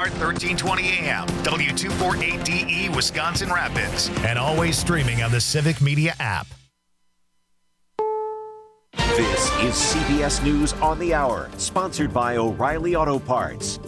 Start 1320 AM, W248DE Wisconsin Rapids, and always streaming on the Civic Media app. This is CBS News on the Hour, sponsored by O'Reilly Auto Parts.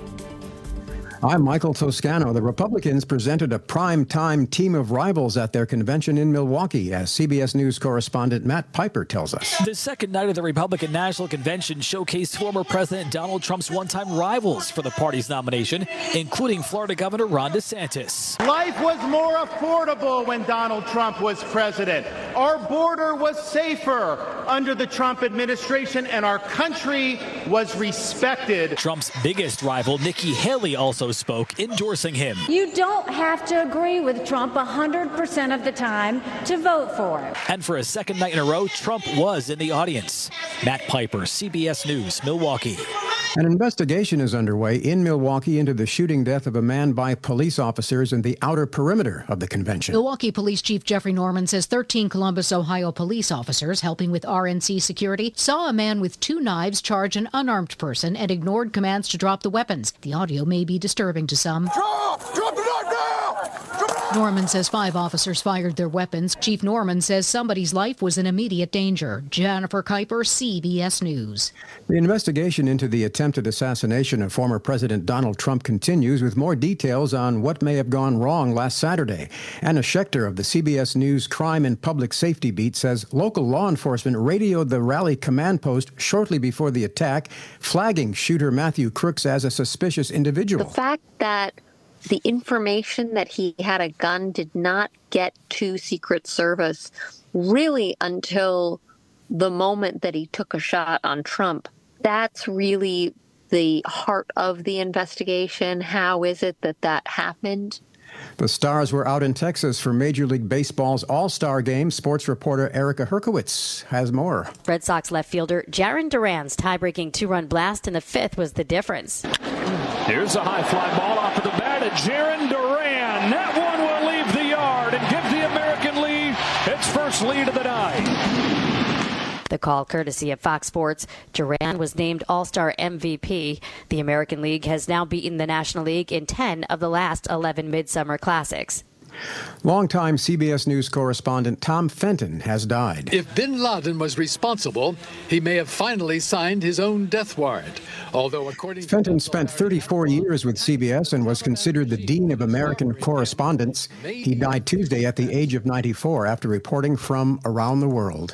I'm Michael Toscano. The Republicans presented a prime-time team of rivals at their convention in Milwaukee, as CBS News correspondent Matt Piper tells us. The second night of the Republican National Convention showcased former President Donald Trump's one-time rivals for the party's nomination, including Florida Governor Ron DeSantis. Life was more affordable when Donald Trump was president. Our border was safer under the Trump administration, and our country was respected. Trump's biggest rival, Nikki Haley, also spoke, endorsing him. You don't have to agree with Trump 100% of the time to vote for him. And for a second night in a row, Trump was in the audience. Matt Piper, CBS News, Milwaukee. An investigation is underway in Milwaukee into the shooting death of a man by police officers in the outer perimeter of the convention. Milwaukee Police Chief Jeffrey Norman says 13 Columbus, Ohio police officers helping with RNC security saw a man with 2 knives charge an unarmed person and ignored commands to drop the weapons. The audio may be disturbing to some. Drop the knife now! Norman says 5 officers fired their weapons. Chief Norman says somebody's life was in immediate danger. Jennifer Kuiper, CBS News. The investigation into the attempted assassination of former President Donald Trump continues, with more details on what may have gone wrong last Saturday. Anna Schechter of the CBS News Crime and Public Safety Beat says local law enforcement radioed the rally command post shortly before the attack, flagging shooter Matthew Crooks as a suspicious individual. The fact that the information that he had a gun did not get to Secret Service really until the moment that he took a shot on Trump. That's really the heart of the investigation. How is it that that happened? The Stars were out in Texas for Major League Baseball's All-Star Game. Sports reporter Erica Herkowitz has more. Red Sox left fielder Jarren Duran's tie-breaking 2-run blast in the 5th was the difference. Here's a high fly ball off of the bat at Jarren Duran. That one will leave the yard and give the American League its first lead of the night. The call courtesy of Fox Sports. Duran was named All-Star MVP. The American League has now beaten the National League in 10 of the last 11 Midsummer Classics. Longtime CBS News correspondent Tom Fenton has died. If bin Laden was responsible, he may have finally signed his own death warrant. Although, according to Fenton spent 34 years with CBS and was considered the Dean of American Correspondence. He died Tuesday at the age of 94 after reporting from around the world.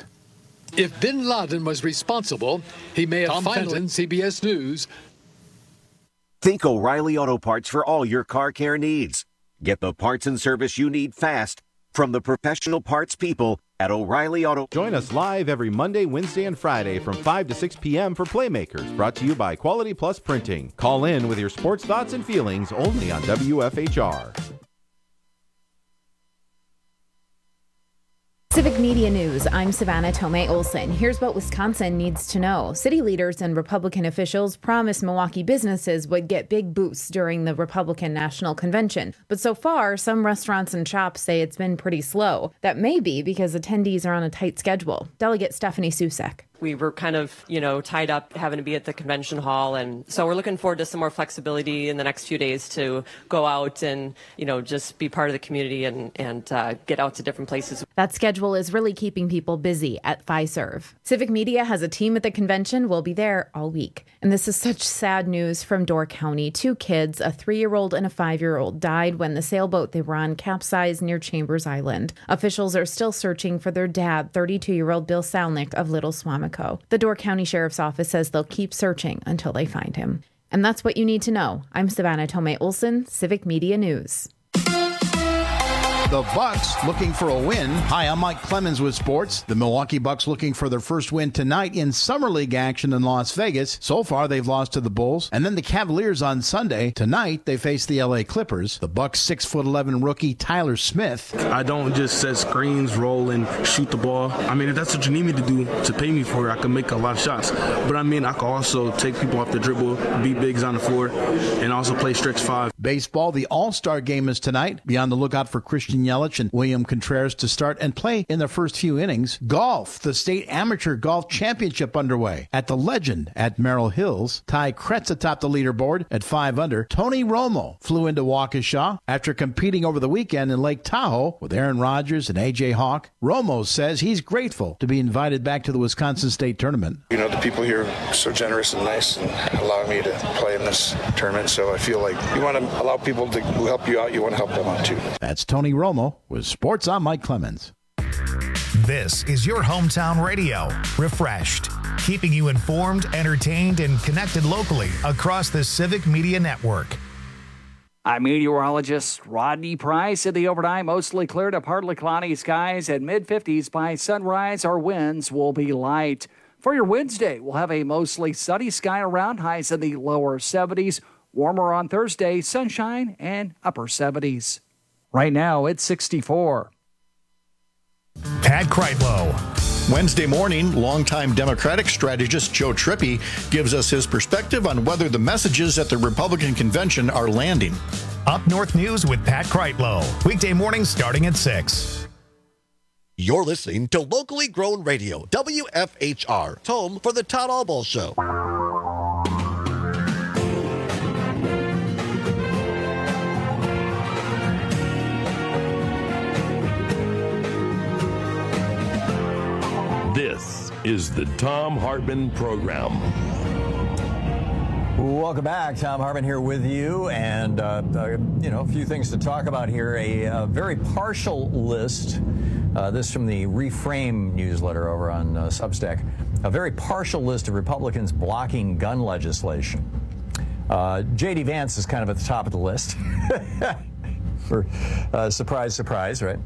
If bin Laden was responsible, he may have finally CBS News. Think O'Reilly Auto Parts for all your car care needs. Get the parts and service you need fast from the professional parts people at O'Reilly Auto. Join us live every Monday, Wednesday, and Friday from 5 to 6 p.m. for Playmakers, brought to you by Quality Plus Printing. Call in with your sports thoughts and feelings only on WFHR. Civic Media News, I'm Savannah Tomei Olson. Here's what Wisconsin needs to know. City leaders and Republican officials promised Milwaukee businesses would get big boosts during the Republican National Convention. But so far, some restaurants and shops say it's been pretty slow. That may be because attendees are on a tight schedule. Delegate Stephanie Susek. We were kind of, tied up having to be at the convention hall. And so we're looking forward to some more flexibility in the next few days to go out and, just be part of the community and get out to different places. That schedule is really keeping people busy at Fiserv. Civic Media has a team at the convention. We'll be there all week. And this is such sad news from Door County. 2 kids, a 3-year-old and a 5-year-old, died when the sailboat they were on capsized near Chambers Island. Officials are still searching for their dad, 32-year-old Bill Salnick of Little Swamico. The Door County Sheriff's Office says they'll keep searching until they find him. And that's what you need to know. I'm Savannah Tomei Olson, Civic Media News. The Bucks looking for a win. Hi, I'm Mike Clemens with sports. The Milwaukee Bucks looking for their first win tonight in Summer League action in Las Vegas. So far, they've lost to the Bulls. And then the Cavaliers on Sunday. Tonight, they face the LA Clippers. The Bucks 6'11" rookie Tyler Smith. I don't just set screens, roll, and shoot the ball. If that's what you need me to do to pay me for it, I can make a lot of shots. But I can also take people off the dribble, beat bigs on the floor, and also play stretch 5. Baseball, the All-Star Game is tonight. Be on the lookout for Christian Christian Yelich and William Contreras to start and play in the first few innings. Golf, the state amateur golf championship underway at the Legend at Merrill Hills. Ty Kretz atop the leaderboard at 5 under. Tony Romo flew into Waukesha after competing over the weekend in Lake Tahoe with Aaron Rodgers and A.J. Hawk. Romo says he's grateful to be invited back to the Wisconsin State Tournament. You know, the people here are so generous and nice and allow me to play in this tournament, so I feel like you want to allow people who help you out, you want to help them out too. That's Tony Romo with Sports. I'm Mike Clemens. This is your hometown radio, Refreshed, keeping you informed, entertained, and connected locally across the Civic Media Network. I'm meteorologist Rodney Price. In the overnight, mostly clear to partly cloudy skies at mid-50s. By sunrise, our winds will be light. For your Wednesday, we'll have a mostly sunny sky around, highs in the lower 70s. Warmer on Thursday, sunshine and upper 70s. Right now, it's 64. Pat Kreitlow. Wednesday morning, longtime Democratic strategist Joe Trippi gives us his perspective on whether the messages at the Republican convention are landing. Up North News with Pat Kreitlow. Weekday mornings starting at 6. You're listening to locally grown radio, WFHR. It's home for the Todd Albaugh Show. This is the Thom Hartmann Program. Welcome back. Thom Hartmann here with you, and a few things to talk about here. A very partial list. This from the Reframe newsletter over on Substack. A very partial list of Republicans blocking gun legislation. J.D. Vance is kind of at the top of the list. For surprise, surprise, right?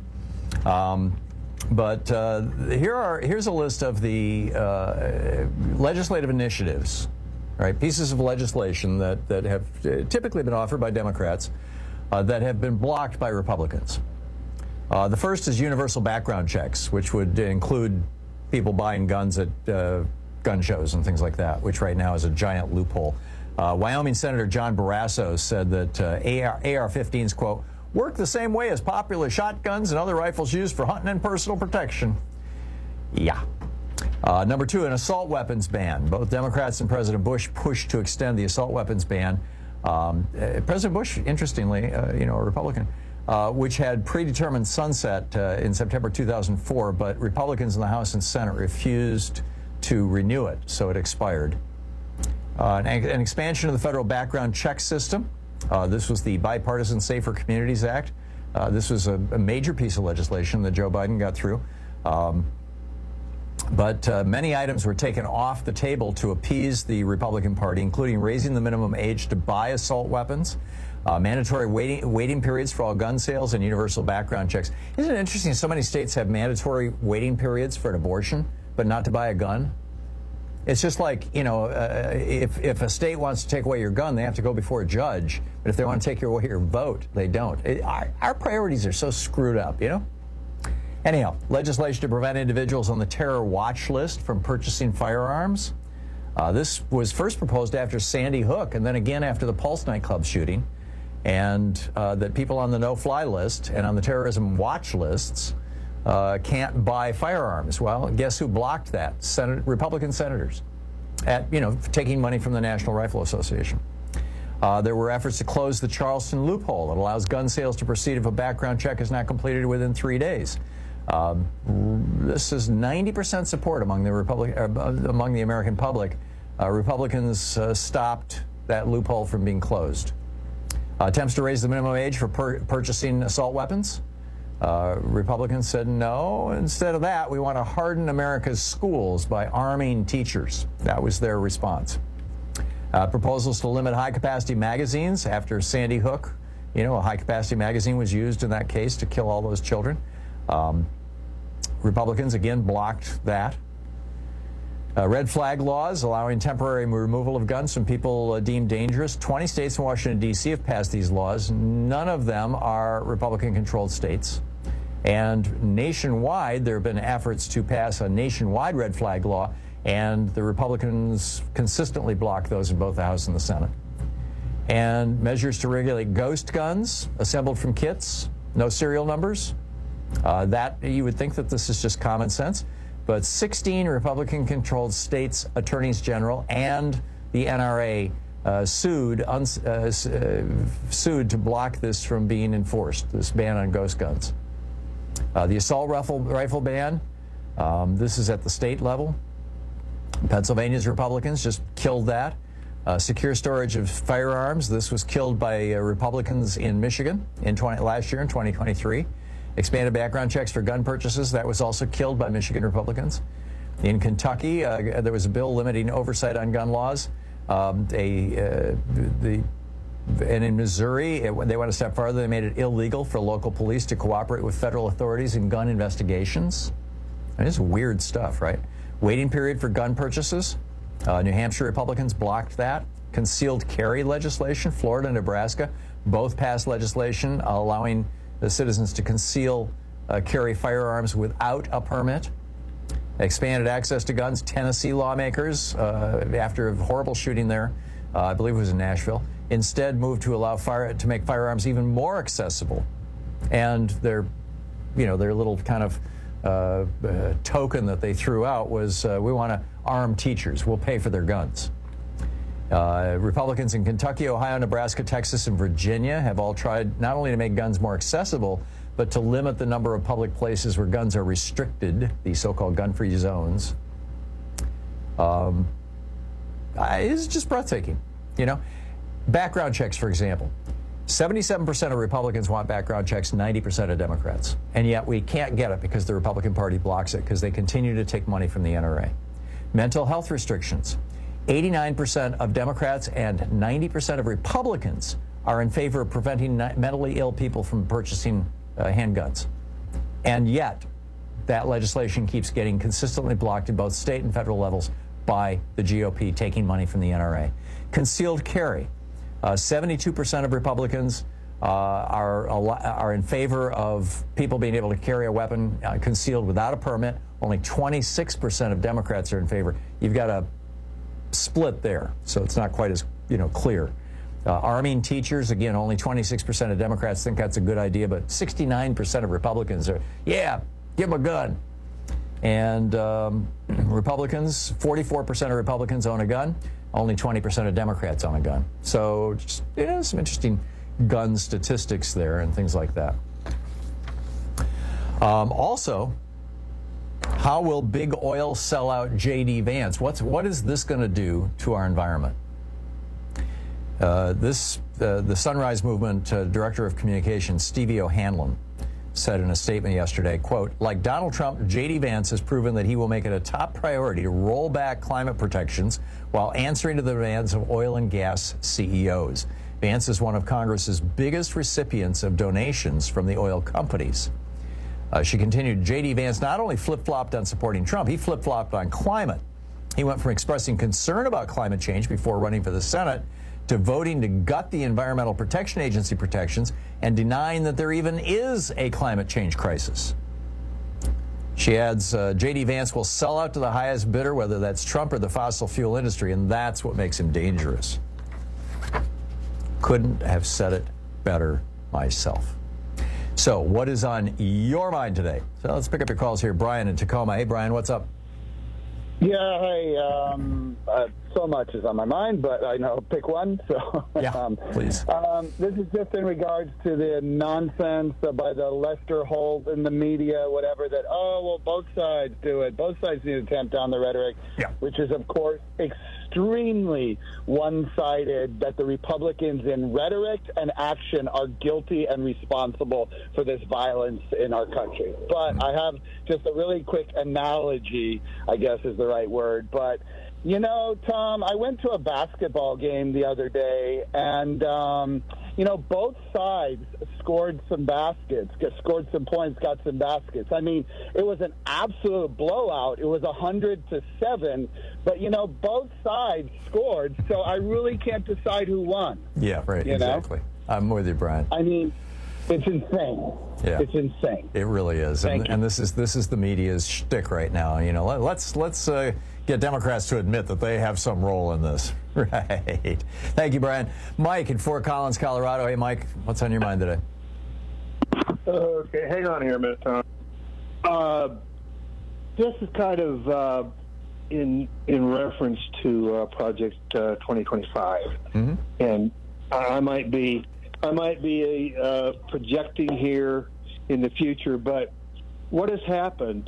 But here's a list of the legislative initiatives, right? Pieces of legislation that have typically been offered by Democrats that have been blocked by Republicans. The first is universal background checks, which would include people buying guns at gun shows and things like that, which right now is a giant loophole. Wyoming Senator John Barrasso said that AR-15s, quote, work the same way as popular shotguns and other rifles used for hunting and personal protection. Yeah. Number two, an assault weapons ban. Both Democrats and President Bush pushed to extend the assault weapons ban. President Bush, interestingly, a Republican, which had predetermined sunset in September 2004, but Republicans in the House and Senate refused to renew it, so it expired. An expansion of the federal background check system. This was the Bipartisan Safer Communities Act. This was a major piece of legislation that Joe Biden got through. But many items were taken off the table to appease the Republican Party, including raising the minimum age to buy assault weapons, mandatory waiting periods for all gun sales, and universal background checks. Isn't it interesting so many states have mandatory waiting periods for an abortion, but not to buy a gun? It's just like, if a state wants to take away your gun, they have to go before a judge. But if they want to take away your vote, they don't. Our priorities are so screwed up, Anyhow, legislation to prevent individuals on the terror watch list from purchasing firearms. This was first proposed after Sandy Hook and then again after the Pulse nightclub shooting. And that people on the no-fly list and on the terrorism watch lists can't buy firearms. Well, guess who blocked that? Republican senators at, taking money from the National Rifle Association. There were efforts to close the Charleston loophole that allows gun sales to proceed if a background check is not completed within 3 days. This is 90% support among the American public. Republicans stopped that loophole from being closed. Attempts to raise the minimum age for purchasing assault weapons. Republicans said no. Instead of that, we want to harden America's schools by arming teachers. That was their response. Proposals to limit high-capacity magazines after Sandy Hook. A high-capacity magazine was used in that case to kill all those children. Republicans, again, blocked that. Red flag laws allowing temporary removal of guns from people deemed dangerous. 20 states in Washington, D.C. have passed these laws. None of them are Republican-controlled states. And nationwide, there have been efforts to pass a nationwide red flag law, and the Republicans consistently block those in both the House and the Senate. And measures to regulate ghost guns assembled from kits. No serial numbers. That you would think that this is just common sense, but 16 Republican-controlled states' attorneys general and the NRA sued to block this from being enforced, this ban on ghost guns. The assault rifle ban, this is at the state level. Pennsylvania's Republicans just killed that. Secure storage of firearms, this was killed by Republicans in Michigan last year in 2023. Expanded background checks for gun purchases, that was also killed by Michigan Republicans. In Kentucky, there was a bill limiting oversight on gun laws. And in Missouri, they went a step farther. They made it illegal for local police to cooperate with federal authorities in gun investigations. And it's weird stuff, right? Waiting period for gun purchases. New Hampshire Republicans blocked that. Concealed carry legislation. Florida and Nebraska both passed legislation allowing the citizens to conceal carry firearms without a permit. Expanded access to guns. Tennessee lawmakers, after a horrible shooting there, I believe it was in Nashville, instead moved to allow to make firearms even more accessible. And their little kind of token that they threw out was, we want to arm teachers. We'll pay for their guns. Republicans in Kentucky, Ohio, Nebraska, Texas, and Virginia have all tried not only to make guns more accessible, but to limit the number of public places where guns are restricted, the so-called gun-free zones. It's just breathtaking, Background checks, for example. 77% of Republicans want background checks, 90% of Democrats. And yet we can't get it because the Republican Party blocks it because they continue to take money from the NRA. Mental health restrictions. 89% of Democrats and 90% of Republicans are in favor of preventing mentally ill people from purchasing handguns. And yet, that legislation keeps getting consistently blocked at both state and federal levels by the GOP taking money from the NRA. Concealed carry. 72% of Republicans are in favor of people being able to carry a weapon concealed without a permit. Only 26% of Democrats are in favor. You've got a split there, so it's not quite as clear. Arming teachers, again, only 26% of Democrats think that's a good idea, but 69% of Republicans are, yeah, give them a gun. And Republicans, 44% of Republicans own a gun. Only 20% of Democrats own a gun. So just, some interesting gun statistics there and things like that. Also, how will big oil sell out J.D. Vance? What is this going to do to our environment? The Sunrise Movement Director of Communications, Stevie O'Hanlon, said in a statement yesterday, quote, like Donald Trump, J.D. Vance has proven that he will make it a top priority to roll back climate protections while answering to the demands of oil and gas CEOs. Vance is one of Congress's biggest recipients of donations from the oil companies. She continued, J.D. Vance not only flip-flopped on supporting Trump, he flip-flopped on climate. He went from expressing concern about climate change before running for the Senate to voting to gut the Environmental Protection Agency protections and denying that there even is a climate change crisis. She adds, J.D. Vance will sell out to the highest bidder, whether that's Trump or the fossil fuel industry, and that's what makes him dangerous. Couldn't have said it better myself. So what is on your mind today? So let's pick up your calls here. Brian in Tacoma. Hey, Brian, what's up? Yeah, hey, so much is on my mind, but I know pick one. So yeah, please. This is just in regards to the nonsense by the Lester Holt in the media, whatever, that, both sides do it. Both sides need to tamp down the rhetoric, which is, of course, extremely one-sided, that the Republicans in rhetoric and action are guilty and responsible for this violence in our country. But I have just a really quick analogy, I guess is the right word, but Tom, I went to a basketball game the other day, and, both sides scored some baskets, scored some points, got some baskets. I mean, it was an absolute blowout. It was 100-7, but, both sides scored, so I really can't decide who won. Yeah, right, exactly. I'm with you, Brian. I mean, it's insane. Yeah. It's insane. It really is. And this is the media's shtick right now. Let's get Democrats to admit that they have some role in this. Right. Thank you, Brian. Mike in Fort Collins, Colorado. Hey, Mike, what's on your mind today? Okay, hang on here a minute, Tom. This is kind of in reference to Project 2025, and I might be projecting here in the future, but what has happened?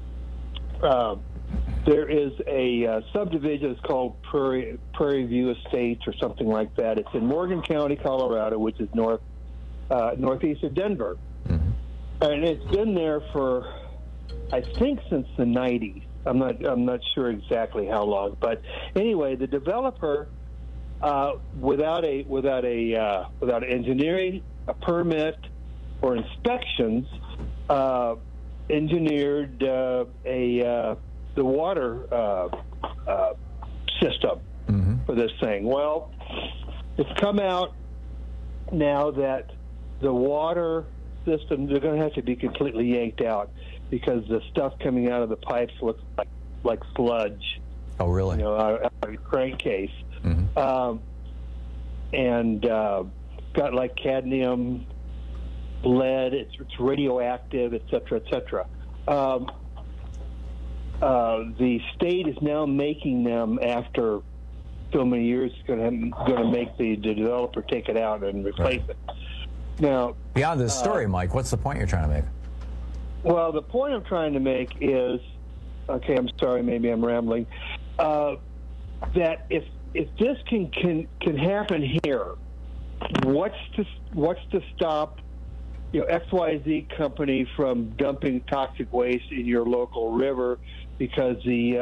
There is a subdivision. It's called Prairie View Estates or something like that. It's in Morgan County, Colorado, which is northeast of Denver, and it's been there for, I think, since the 90s. I'm not sure exactly how long, but anyway, the developer, without engineering, a permit, or inspections, engineered the water system for this thing. Well, it's come out now that the water system, they're going to have to be completely yanked out because the stuff coming out of the pipes looks like sludge. Oh, really? You know, out of a crankcase. And got like cadmium, lead, it's radioactive, et cetera, et cetera. The state is now making them, after so many years, going to make the developer take it out and replace it. Now, beyond this story, Mike, what's the point you're trying to make? Well, the point I'm trying to make is, okay, I'm sorry, maybe I'm rambling, that if this can happen here, what's to stop XYZ company from dumping toxic waste in your local river because the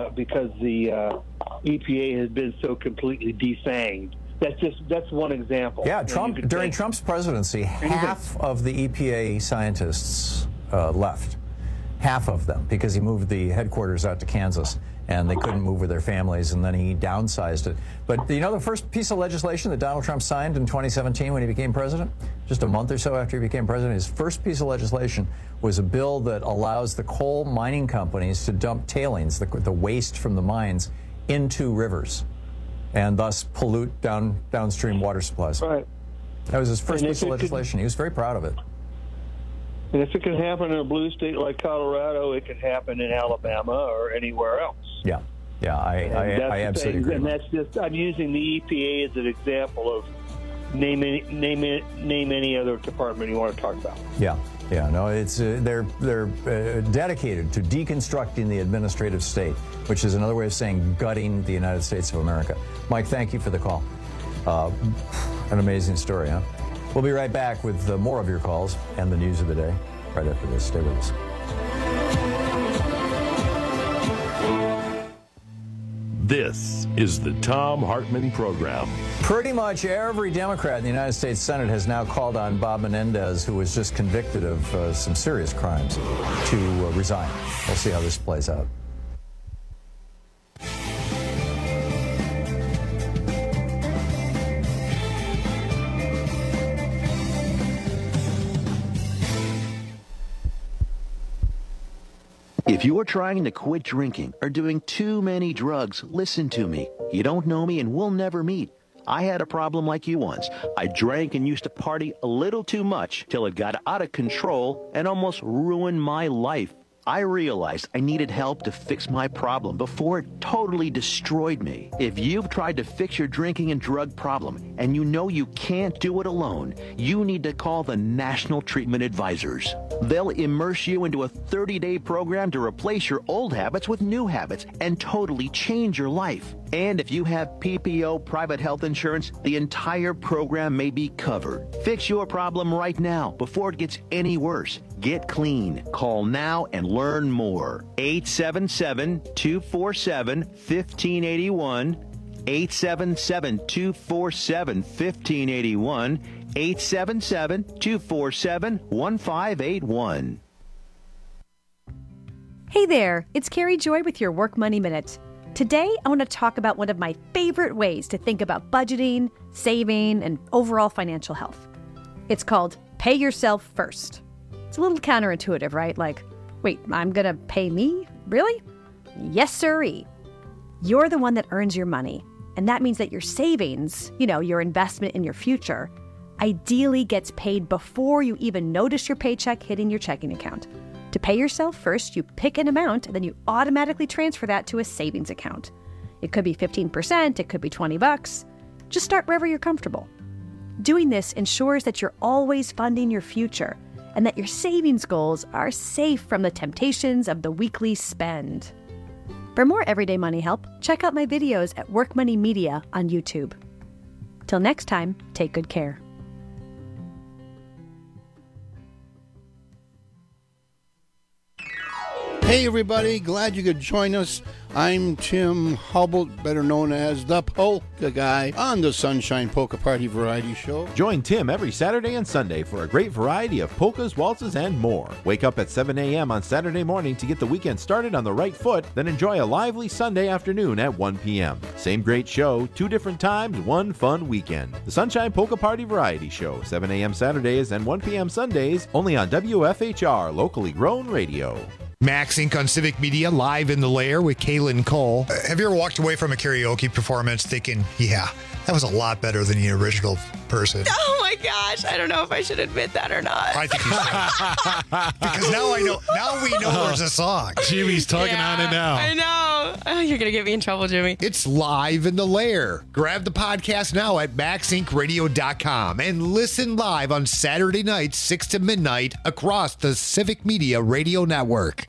EPA has been so completely defanged? That's one example. Yeah, during Trump's presidency, half of the EPA scientists left. Half of them, because he moved the headquarters out to Kansas, and they couldn't move with their families, and then he downsized it. But the first piece of legislation that Donald Trump signed in 2017 when he became president, just a month or so after he became president, his first piece of legislation was a bill that allows the coal mining companies to dump tailings, the waste from the mines, into rivers, and thus pollute downstream water supplies. Right. That was his first piece of legislation. He was very proud of it. And if it can happen in a blue state like Colorado, it can happen in Alabama or anywhere else. Yeah, I absolutely agree. And that's just, I'm using the EPA as an example of name any other department you want to talk about. Yeah, no, it's they're dedicated to deconstructing the administrative state, which is another way of saying gutting the United States of America. Mike, thank you for the call. An amazing story, huh? We'll be right back with more of your calls and the news of the day right after this. Stay with us. This is the Thom Hartmann Program. Pretty much every Democrat in the United States Senate has now called on Bob Menendez, who was just convicted of some serious crimes, to resign. We'll see how this plays out. If you're trying to quit drinking or doing too many drugs, listen to me. You don't know me and we'll never meet. I had a problem like you once. I drank and used to party a little too much till it got out of control and almost ruined my life. I realized I needed help to fix my problem before it totally destroyed me. If you've tried to fix your drinking and drug problem and you know you can't do it alone, you need to call the National Treatment Advisors. They'll immerse you into a 30-day program to replace your old habits with new habits and totally change your life. And if you have PPO private health insurance, the entire program may be covered. Fix your problem right now before it gets any worse. Get clean. Call now and learn more. 877-247-1581. 877-247-1581. 877-247-1581. Hey there, it's Carrie Joy with your Work Money Minute. Today, I want to talk about one of my favorite ways to think about budgeting, saving, and overall financial health. It's called Pay Yourself First. It's a little counterintuitive, right? Like, wait, I'm going to pay me? Really? Yes, sirree. You're the one that earns your money. And that means that your savings, your investment in your future, ideally gets paid before you even notice your paycheck hitting your checking account. To pay yourself, first you pick an amount, and then you automatically transfer that to a savings account. It could be 15%, it could be $20. Just start wherever you're comfortable. Doing this ensures that you're always funding your future and that your savings goals are safe from the temptations of the weekly spend. For more everyday money help, check out my videos at Work Money Media on YouTube. Till next time, take good care. Hey everybody, glad you could join us. I'm Tim Hubble, better known as the Polka Guy, on the Sunshine Polka Party Variety Show. Join Tim every Saturday and Sunday for a great variety of polkas, waltzes, and more. Wake up at 7 a.m. on Saturday morning to get the weekend started on the right foot, then enjoy a lively Sunday afternoon at 1 p.m. Same great show, 2 different times, 1 fun weekend. The Sunshine Polka Party Variety Show, 7 a.m. Saturdays and 1 p.m. Sundays, only on WFHR, locally grown radio. Max Inc. on Civic Media, live in the lair with Kaylin Cole. Have you ever walked away from a karaoke performance thinking, yeah, that was a lot better than the original person? Oh my gosh, I don't know if I should admit that or not. I think you should. Because now we know there's a song. Jimmy's talking on it now. I know. Oh, you're going to get me in trouble, Jimmy. It's live in the lair. Grab the podcast now at maxincradio.com and listen live on Saturday nights, 6 to midnight, across the Civic Media Radio Network.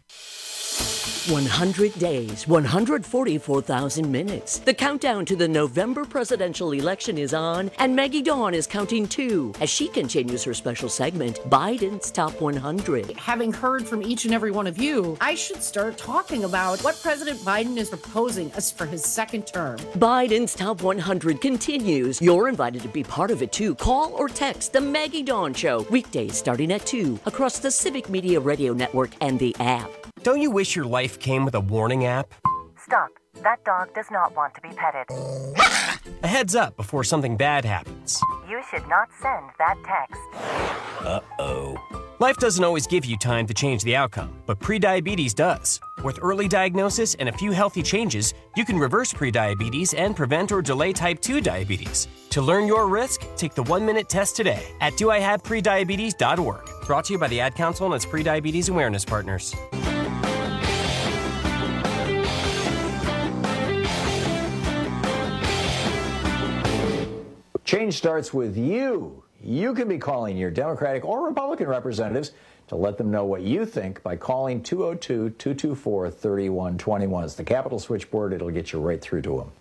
100 days, 144,000 minutes. The countdown to the November presidential election is on, and Maggie Dawn is counting too as she continues her special segment, Biden's Top 100. Having heard from each and every one of you, I should start talking about what President Biden is proposing as for his second term. Biden's Top 100 continues. You're invited to be part of it too. Call or text The Maggie Dawn Show, weekdays starting at 2, across the Civic Media Radio Network and the app. Don't you wish your life came with a warning app? Stop. That dog does not want to be petted. A heads up before something bad happens. You should not send that text. Uh-oh. Life doesn't always give you time to change the outcome, but prediabetes does. With early diagnosis and a few healthy changes, you can reverse prediabetes and prevent or delay type 2 diabetes. To learn your risk, take the 1-minute test today at doihaveprediabetes.org. Brought to you by the Ad Council and its Prediabetes Awareness Partners. Change starts with you. You can be calling your Democratic or Republican representatives to let them know what you think by calling 202-224-3121. It's the Capitol switchboard. It'll get you right through to them.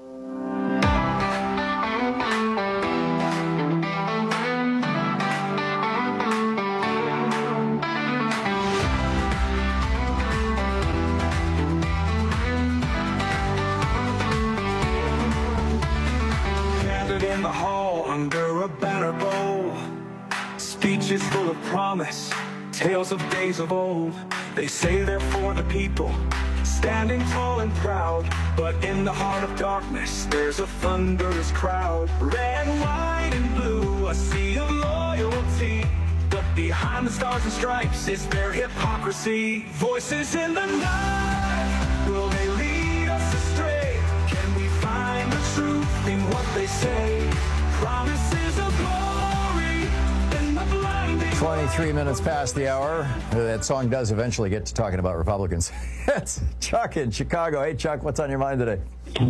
Speeches full of promise, tales of days of old. They say they're for the people, standing tall and proud. But in the heart of darkness, there's a thunderous crowd. Red, white, and blue, a sea of loyalty. But behind the stars and stripes is their hypocrisy. Voices in the night, will they lead us astray? Can we find the truth in what they say? Promises of glory in the blinding 23 minutes past the hour. That song does eventually get to talking about Republicans. It's Chuck in Chicago. Hey, Chuck, what's on your mind today?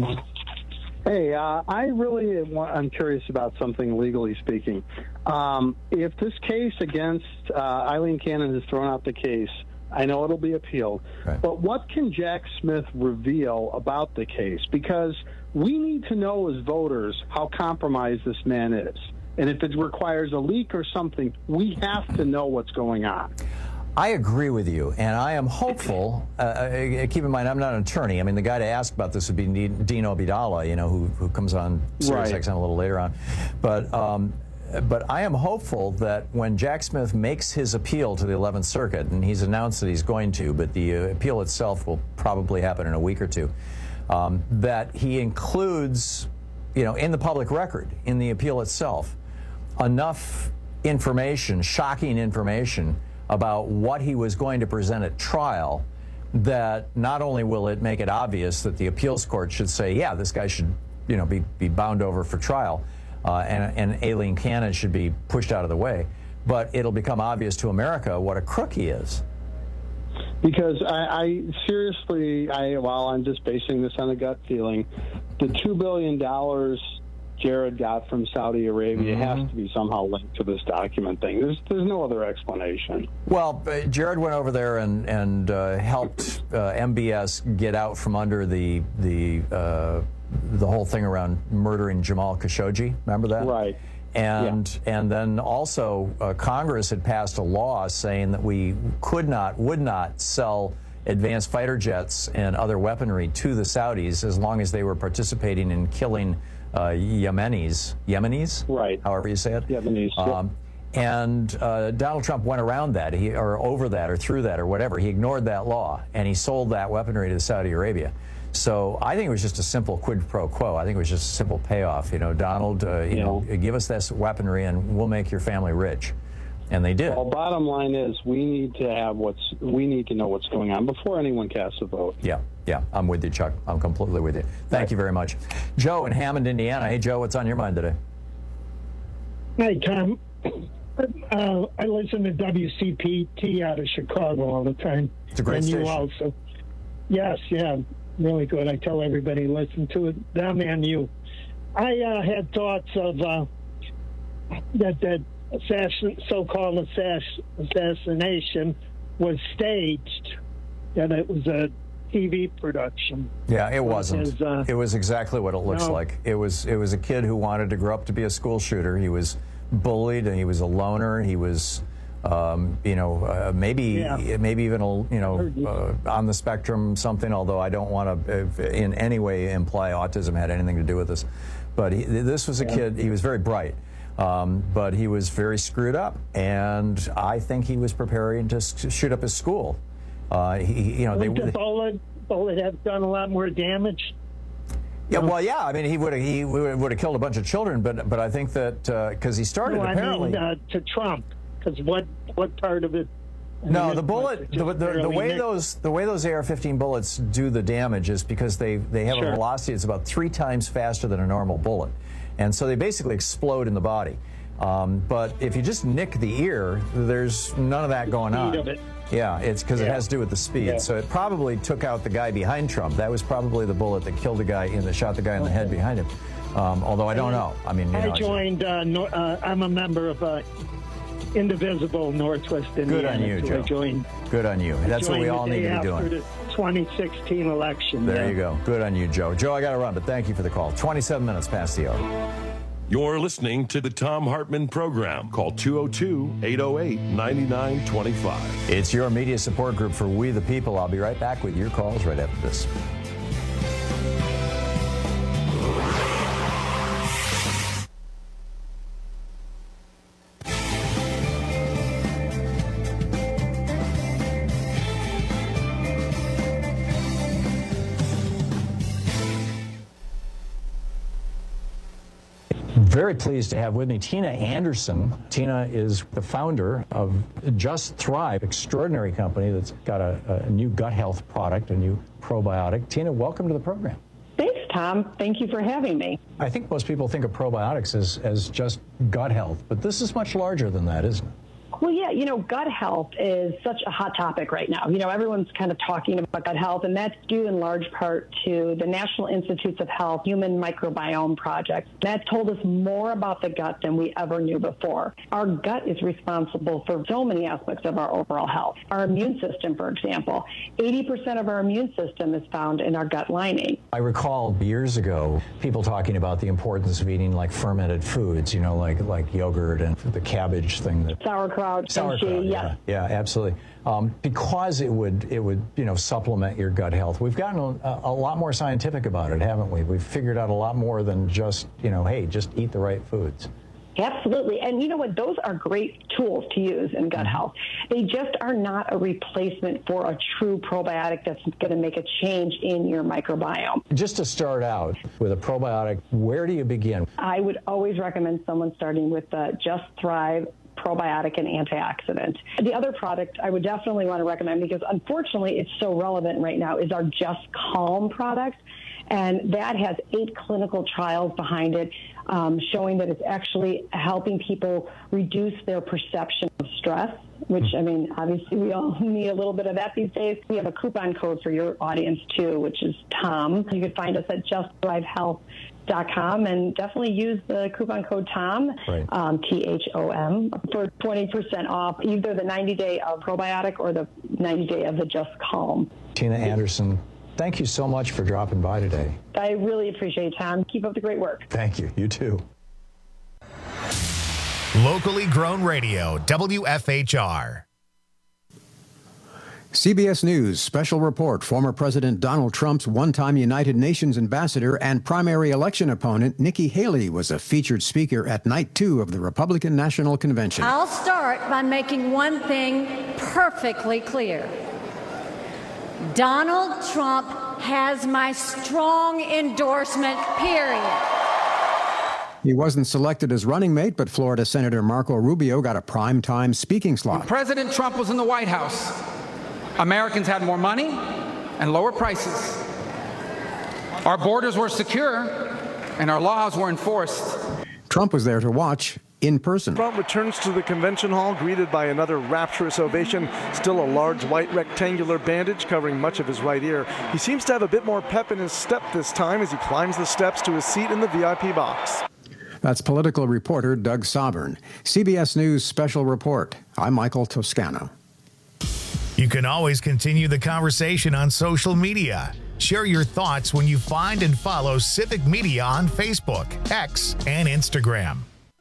Hey, I'm curious about something legally speaking. If this case against Eileen Cannon has thrown out the case, I know it'll be appealed, but what can Jack Smith reveal about the case? Because we need to know as voters how compromised this man is. And if it requires a leak or something, we have to know what's going on. I agree with you, and I am hopeful. Keep in mind, I'm not an attorney. I mean, the guy to ask about this would be Dean Obeidallah, who comes on SiriusXM a little later on. But I am hopeful that when Jack Smith makes his appeal to the 11th Circuit, and he's announced that he's going to, but the appeal itself will probably happen in a week or two, that he includes, in the public record, in the appeal itself, enough information, shocking information, about what he was going to present at trial, that not only will it make it obvious that the appeals court should say, yeah, this guy should, be bound over for trial, and Aileen Cannon should be pushed out of the way. But it'll become obvious to America what a crook he is. Because I seriously, while I'm just basing this on a gut feeling, the $2 billion Jared got from Saudi Arabia has to be somehow linked to this document thing. There's no other explanation. Well, Jared went over there and helped MBS get out from under the whole thing around murdering Jamal Khashoggi. Remember that? Right. And then also Congress had passed a law saying that we would not sell advanced fighter jets and other weaponry to the Saudis as long as they were participating in killing Yemenis, right? However you say it, Yemenis. And Donald Trump went around that, or over that, or through that, or whatever. He ignored that law, and he sold that weaponry to Saudi Arabia. So I think it was just a simple quid pro quo. I think it was just a simple payoff. Donald, give us this weaponry, and we'll make your family rich. And they did. Well, bottom line is we need to know what's going on before anyone casts a vote. Yeah, I'm with you, Chuck. I'm completely with you. Thank you very much. Joe in Hammond, Indiana. Hey, Joe, what's on your mind today? Hi, Tom. I listen to WCPT out of Chicago all the time. It's a great station. You also. Yes, yeah, really good. I tell everybody to listen to it. Them and you. I had thoughts of that so-called assassination was staged, that it was a TV production. Yeah, it wasn't. It was exactly what it looks like. It was a kid who wanted to grow up to be a school shooter. He was bullied, and he was a loner. He was, maybe even on the spectrum something. Although I don't want to in any way imply autism had anything to do with this. But this was a kid. He was very bright. But he was very screwed up, and I think he was preparing to shoot up his school. Would the bullet have done a lot more damage? Yeah, well, yeah. I mean, he would have killed a bunch of children, but I think that because he started apparently to Trump, because what part of it? No, the bullet, the way those AR-15 bullets do the damage is because they have a velocity that's about 3 times faster than a normal bullet. And so they basically explode in the body. But if you just nick the ear, there's none of that going on. Of it. Yeah, it's because it has to do with the speed. Yeah. So it probably took out the guy behind Trump. That was probably the bullet that killed the guy shot the guy in the head behind him. Although I don't know. I mean, I joined. I'm a member of Indivisible Northwest Indiana. Good on you, Joe. I joined. Good on you. That's what we all need to be doing. After the 2016 election. There you go. Good on you, Joe. Joe, I got to run, but thank you for the call. 27 minutes past the hour. You're listening to the Thom Hartmann Program. Call 202-808-9925. It's your media support group for We the People. I'll be right back with your calls right after this. Very pleased to have with me Tina Anderson. Tina is the founder of Just Thrive, extraordinary company that's got a new gut health product, a new probiotic. Tina, welcome to the program. Thanks, Tom. Thank you for having me. I think most people think of probiotics as just gut health, but this is much larger than that, isn't it? Well, yeah, gut health is such a hot topic right now. Everyone's kind of talking about gut health, and that's due in large part to the National Institutes of Health Human Microbiome Project. That told us more about the gut than we ever knew before. Our gut is responsible for so many aspects of our overall health. Our immune system, for example, 80% of our immune system is found in our gut lining. I recall years ago people talking about the importance of eating like fermented foods, like yogurt and the cabbage thing. Sauerkraut, yeah, absolutely. Because it would supplement your gut health. We've gotten a lot more scientific about it, haven't we? We've figured out a lot more than just hey, just eat the right foods. Absolutely. And you know what? Those are great tools to use in gut health. They just are not a replacement for a true probiotic that's going to make a change in your microbiome. Just to start out with a probiotic, where do you begin? I would always recommend someone starting with the Just Thrive probiotic and antioxidant. The other product I would definitely want to recommend, because unfortunately it's so relevant right now, is our Just Calm product. And that has 8 clinical trials behind it. showing that it's actually helping people reduce their perception of stress, which, I mean, obviously we all need a little bit of that these days. We have a coupon code for your audience, too, which is TOM. You can find us at JustThriveHealth.com, and definitely use the coupon code TOM, right. THOM, for 20% off either the 90-day of probiotic or the 90-day of the Just Calm. Tina Anderson, thank you so much for dropping by today. I really appreciate it, Tom. Keep up the great work. Thank you. You too. Locally grown radio, WFHR. CBS News special report. Former President Donald Trump's one-time United Nations ambassador and primary election opponent, Nikki Haley, was a featured speaker at night 2 of the Republican National Convention. I'll start by making one thing perfectly clear. Donald Trump has my strong endorsement, period. He wasn't selected as running mate, but Florida Senator Marco Rubio got a prime-time speaking slot. When President Trump was in the White House, Americans had more money and lower prices. Our borders were secure and our laws were enforced. Trump was there to watch in person. Trump returns to the convention hall, greeted by another rapturous ovation, still a large white rectangular bandage covering much of his right ear. He seems to have a bit more pep in his step this time as he climbs the steps to his seat in the VIP box. That's political reporter Doug Sobbern. CBS News Special Report. I'm Michael Toscano. You can always continue the conversation on social media. Share your thoughts when you find and follow Civic Media on Facebook, X, and Instagram.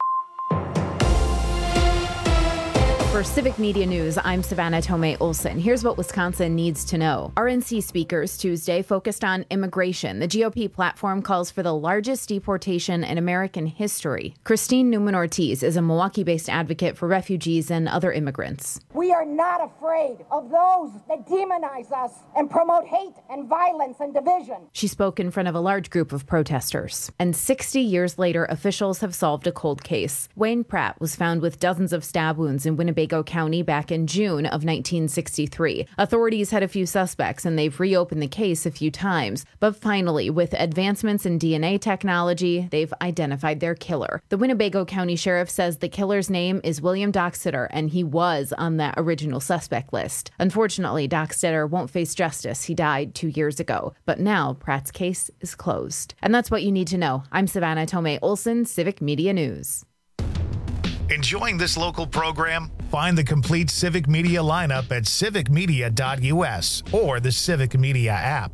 For Civic Media News, I'm Savannah Tomei Olson. Here's what Wisconsin needs to know. RNC speakers Tuesday focused on immigration. The GOP platform calls for the largest deportation in American history. Christine Newman-Ortiz is a Milwaukee-based advocate for refugees and other immigrants. We are not afraid of those that demonize us and promote hate and violence and division. She spoke in front of a large group of protesters. And 60 years later, officials have solved a cold case. Wayne Pratt was found with dozens of stab wounds in Winnebago County back in June of 1963. Authorities had a few suspects and they've reopened the case a few times. But finally, with advancements in DNA technology, they've identified their killer. The Winnebago County Sheriff says the killer's name is William Dockstader, and he was on that original suspect list. Unfortunately, Dockstader won't face justice. He died 2 years ago. But now Pratt's case is closed. And that's what you need to know. I'm Savannah Tomei Olson, Civic Media News. Enjoying this local program? Find the complete Civic Media lineup at civicmedia.us or the Civic Media app.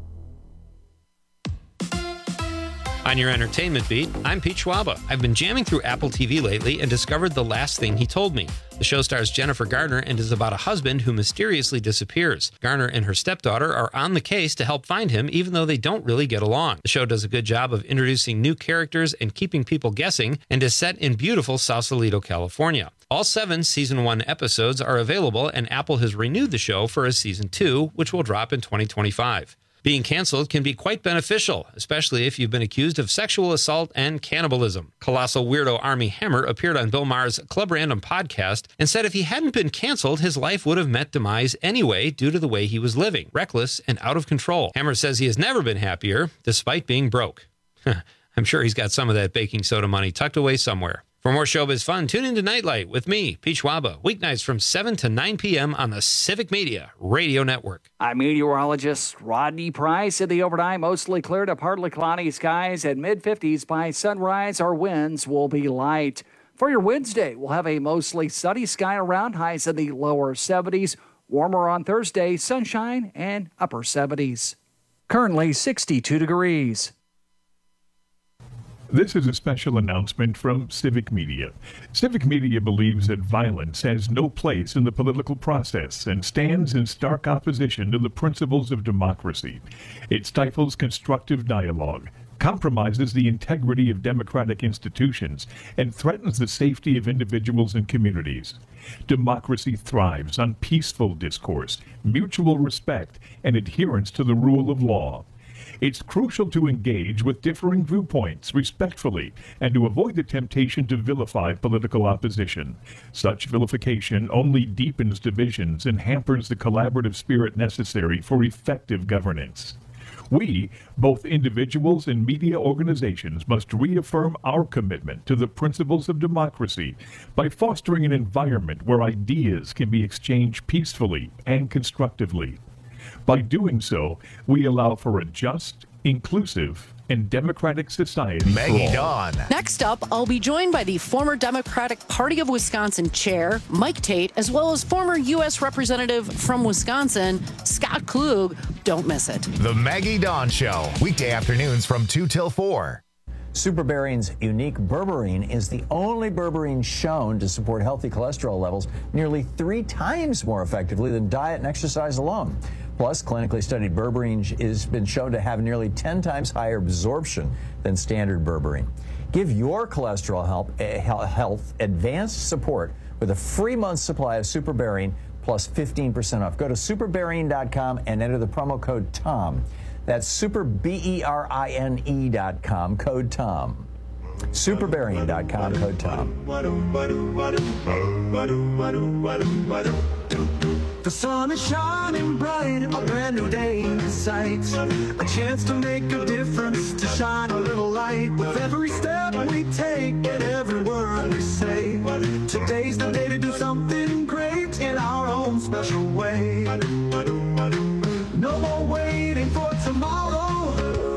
On your entertainment beat, I'm Pete Schwaba. I've been jamming through Apple TV lately and discovered The Last Thing He Told Me. The show stars Jennifer Garner and is about a husband who mysteriously disappears. Garner and her stepdaughter are on the case to help find him, even though they don't really get along. The show does a good job of introducing new characters and keeping people guessing, and is set in beautiful Sausalito, California. All 7 Season 1 episodes are available, and Apple has renewed the show for a Season 2, which will drop in 2025. Being canceled can be quite beneficial, especially if you've been accused of sexual assault and cannibalism. Colossal weirdo Armie Hammer appeared on Bill Maher's Club Random podcast and said if he hadn't been canceled, his life would have met demise anyway due to the way he was living, reckless and out of control. Hammer says he has never been happier, despite being broke. I'm sure he's got some of that baking soda money tucked away somewhere. For more showbiz fun, tune into Nightlight with me, Pete Schwaba, weeknights from 7 to 9 p.m. on the Civic Media Radio Network. I'm meteorologist Rodney Price. In the overnight, mostly clear to partly cloudy skies at mid-50s. By sunrise, our winds will be light. For your Wednesday, we'll have a mostly sunny sky around, highs in the lower 70s. Warmer on Thursday, sunshine and upper 70s. Currently 62 degrees. This is a special announcement from Civic Media. Civic Media believes that violence has no place in the political process and stands in stark opposition to the principles of democracy. It stifles constructive dialogue, compromises the integrity of democratic institutions, and threatens the safety of individuals and communities. Democracy thrives on peaceful discourse, mutual respect, and adherence to the rule of law. It's crucial to engage with differing viewpoints respectfully and to avoid the temptation to vilify political opposition. Such vilification only deepens divisions and hampers the collaborative spirit necessary for effective governance. We, both individuals and media organizations, must reaffirm our commitment to the principles of democracy by fostering an environment where ideas can be exchanged peacefully and constructively. By doing so, we allow for a just, inclusive, and democratic society. Maggie Dawn. Next up, I'll be joined by the former Democratic Party of Wisconsin chair, Mike Tate, as well as former U.S. Representative from Wisconsin, Scott Klug. Don't miss it. The Maggie Dawn Show, weekday afternoons from 2 till 4. Superberine's unique berberine is the only berberine shown to support healthy cholesterol levels nearly 3 times more effectively than diet and exercise alone. Plus, clinically studied berberine has been shown to have nearly 10 times higher absorption than standard berberine. Give your cholesterol health advanced support with a free month's supply of Superberine plus 15% off. Go to superberine.com and enter the promo code TOM. That's superberine.com, code TOM. Superberine.com, code TOM. The sun is shining bright, a brand new day in sight. A chance to make a difference, to shine a little light. With every step we take and every word we say, today's the day to do something great in our own special way. No more waiting for tomorrow.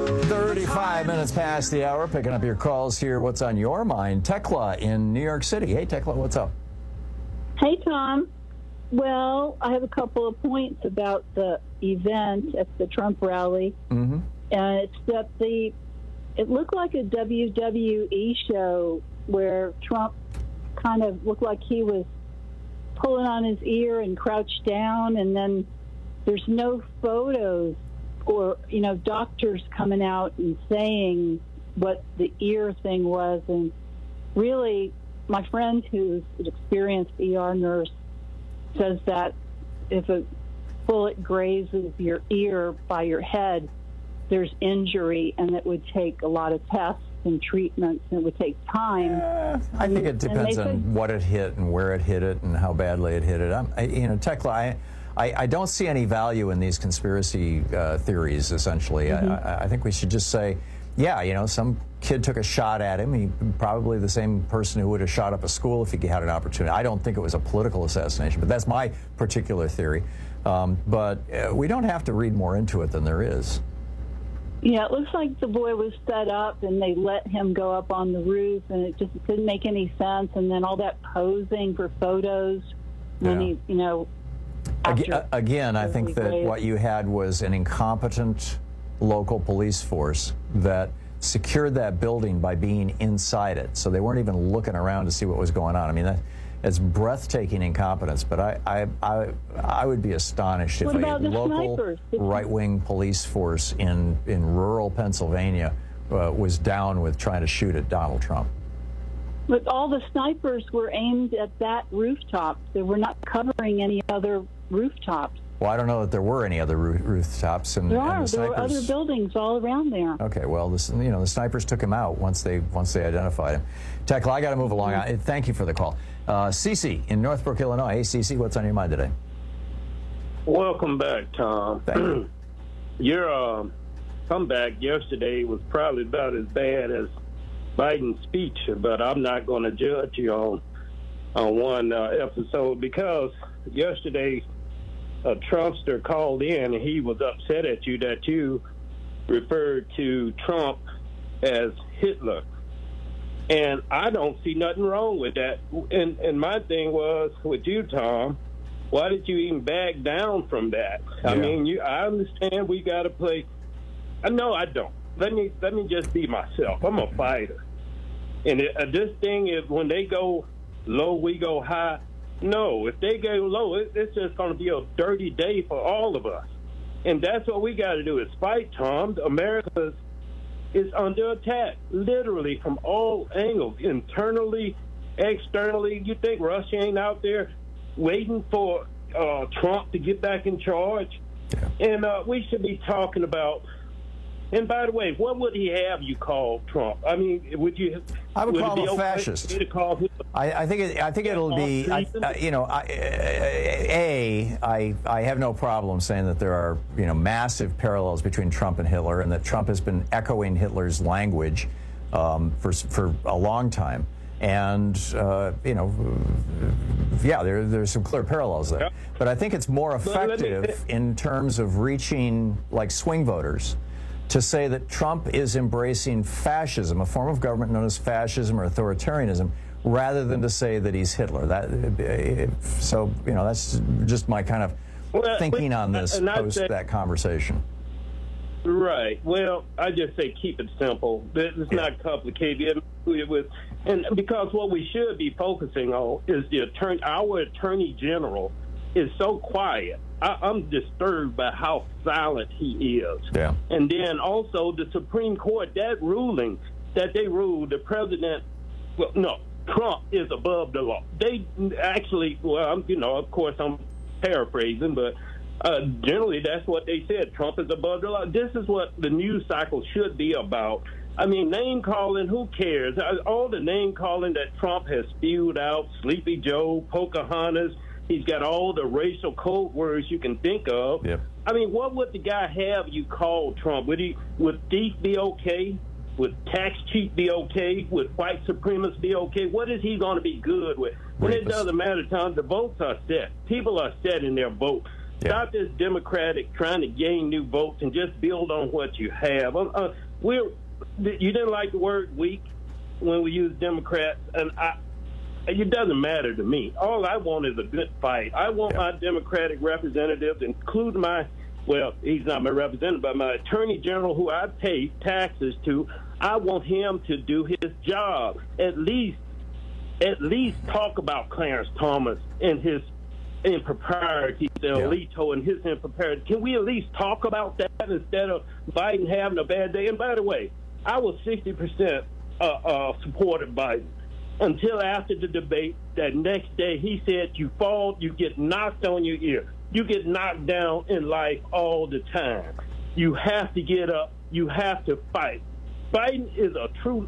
35 minutes past the hour, picking up your calls here. What's on your mind? Tekla in New York City. Hey, Tekla, what's up? Hey, Tom. Well, I have a couple of points about the event at the Trump rally. Mm-hmm. And it's that it looked like a WWE show where Trump kind of looked like he was pulling on his ear and crouched down, and then there's no photos or, doctors coming out and saying what the ear thing was. And really, my friend who's an experienced ER nurse says that if a bullet grazes your ear by your head, there's injury, and it would take a lot of tests and treatments, and it would take time. I think it depends on what it hit and where it hit it and how badly it hit it. Tekla, I don't see any value in these conspiracy theories, essentially. Mm-hmm. I think we should just say, yeah, some kid took a shot at him. He probably the same person who would have shot up a school if he had an opportunity. I don't think it was a political assassination, but that's my particular theory. But we don't have to read more into it than there is. Yeah, it looks like the boy was set up and they let him go up on the roof, and it just didn't make any sense. And then all that posing for photos when he, Again, I think that what you had was an incompetent local police force that secured that building by being inside it. So they weren't even looking around to see what was going on. I mean, that's breathtaking incompetence, but I would be astonished if a local right-wing police force in rural Pennsylvania was down with trying to shoot at Donald Trump. But all the snipers were aimed at that rooftop. They were not covering any other rooftops. Well, I don't know that there were any other rooftops. There were other buildings all around there. Okay, well, the snipers took him out once they identified him. Tekla, I got to move along. Thank you for the call. Cece in Northbrook, Illinois. Hey, Cece, what's on your mind today? Welcome back, Tom. Thank you. Your comeback yesterday was probably about as bad as Biden's speech, but I'm not going to judge you on one episode, because yesterday a Trumpster called in and he was upset at you that you referred to Trump as Hitler. And I don't see nothing wrong with that. And my thing was with you, Tom, why did you even back down from that? Yeah. I mean, I understand we got to play. No, I don't. Let me just be myself. I'm a fighter. And this thing is, when they go low, we go high. No, if they go low, it's just going to be a dirty day for all of us. And that's what we got to do is fight, Tom. America is under attack, literally from all angles, internally, externally. You think Russia ain't out there waiting for Trump to get back in charge? Yeah. And we should be talking about And by the way, what would he have you call Trump? I mean, would you? I would call him a okay fascist. to call him I think it'll be. I have no problem saying that there are massive parallels between Trump and Hitler, and that Trump has been echoing Hitler's language for a long time. And there's some clear parallels there. Yep. But I think it's more effective in terms of reaching like swing voters to say that Trump is embracing fascism, a form of government known as fascism or authoritarianism, rather than to say that he's Hitler. That's just my kind of thinking on this post that conversation. Right. Well, I just say keep it simple. It's not complicated. And because what we should be focusing on is our Attorney General is so quiet. I'm disturbed by how silent he is. Yeah. And then also the Supreme Court, that ruling that they ruled the president, Trump is above the law. They actually, of course I'm paraphrasing, but generally that's what they said. Trump is above the law. This is what the news cycle should be about. I mean, name calling, who cares? All the name calling that Trump has spewed out, Sleepy Joe, Pocahontas, he's got all the racial code words you can think of. Yep. I mean, what would the guy have you call Trump? Would thief be okay? Would tax cheat be okay? Would white supremacists be okay? What is he going to be good with? When it doesn't matter, Tom, the votes are set. People are set in their vote. Yeah. Stop this Democratic trying to gain new votes and just build on what you have. You didn't like the word weak when we use Democrats, and it doesn't matter to me. All I want is a good fight. I want my Democratic representatives, including he's not my representative, but my Attorney General, who I pay taxes to, I want him to do his job. At least talk about Clarence Thomas and his impropriety, Alito and his impropriety. Can we at least talk about that instead of Biden having a bad day? And by the way, I was 60% supported Biden until after the debate. That next day he said, you fall, you get knocked on your ear. You get knocked down in life all the time. You have to get up. You have to fight. Biden is a true.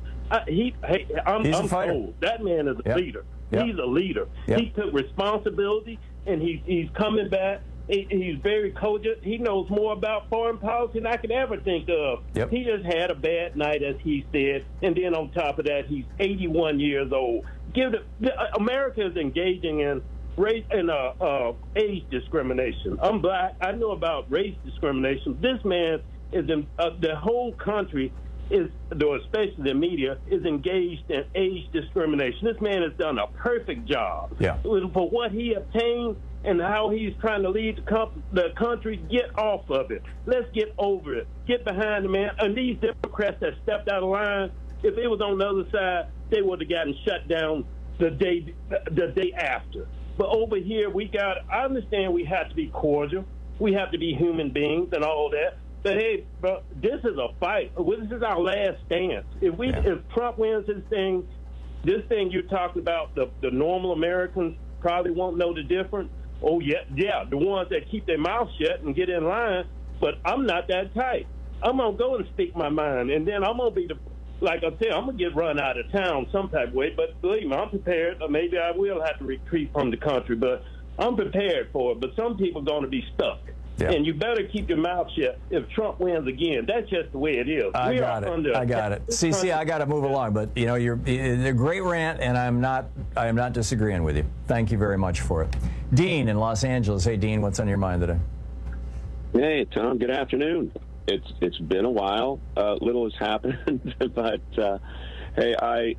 I'm told that man is a leader. Yep. He's a leader. Yep. He took responsibility, and he's coming back. He's very cogent. He knows more about foreign policy than I could ever think of. Yep. He just had a bad night, as he said, and then on top of that, he's 81 years old. America is engaging in race and age discrimination. I'm black. I know about race discrimination. This man is in the whole country especially the media, is engaged in age discrimination. This man has done a perfect job. Yeah. For what he obtained and how he's trying to lead the country. Get off of it. Let's get over it. Get behind the man. And these Democrats that stepped out of line, if it was on the other side, they would have gotten shut down the day after. But over here, I understand we have to be cordial. We have to be human beings and all that. But hey, bro, this is a fight. This is our last stance. If Trump wins this thing you're talking about, the normal Americans probably won't know the difference. Oh yeah, the ones that keep their mouth shut and get in line. But I'm not that type. I'm gonna go and speak my mind, and then I'm gonna be like I said, I'm gonna get run out of town some type of way. But believe me, I'm prepared. Or maybe I will have to retreat from the country, but I'm prepared for it. But some people are gonna be stuck. Yeah. And you better keep your mouth shut if Trump wins again. That's just the way it is. I got it. CC, I got to move along, but you're a great rant, and I am not disagreeing with you. Thank you very much for it. Dean in Los Angeles. Hey, Dean, what's on your mind today? Hey, Tom. Good afternoon. It's been a while. Little has happened, but hey, I